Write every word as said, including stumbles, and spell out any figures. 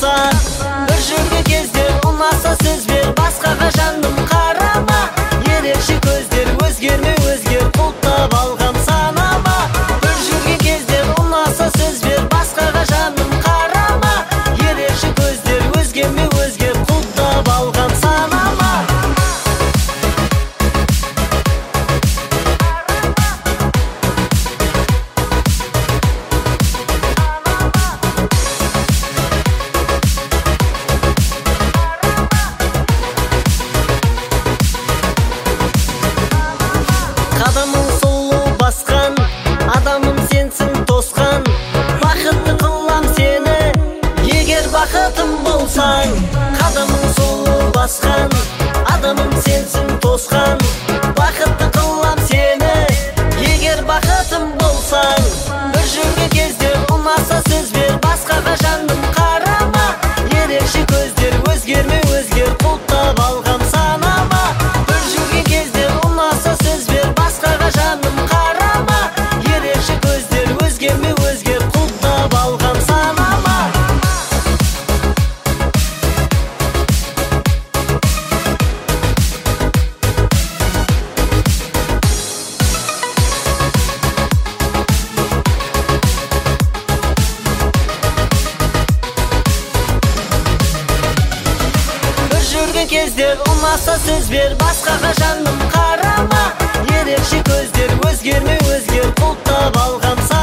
болса, бір жүрген кезде ұнаса сөз бер, басқаға жаным қарама. Ерекше көздер өзгерме өзгер, құлттап алғам санама. Бір жүрген кезде ұнаса сөз бер, басқаға жаным қарама. Ерекше көздер өзгерме өзгер, құлттап алғам санама. Қадамың сұлу басқан, адамым сенсің тосқан. Бақытты қылам сені, егер бақытым болсаң. Қадамың сұлу басқан, адамым сенсің тосқан. Бақытты қылам сені, егер бақытым болсаң. Бір жүрген кезде ұнаса сөз бер, басқаға жаным қарама. Ерекше көздер өзгерме өзгер, құлттап алғам санама. Бір жүрген кезде ұнаса сөз бер, басқаға жаным қарама. Ерекше көздер өзгерме өзгер, құлттап алғам санама. Бір жүрген кезде ұнаса сөз бер, басқаға жаным қарама. Ерекше көздер өзгерме өзгер, құлттап алғам санама.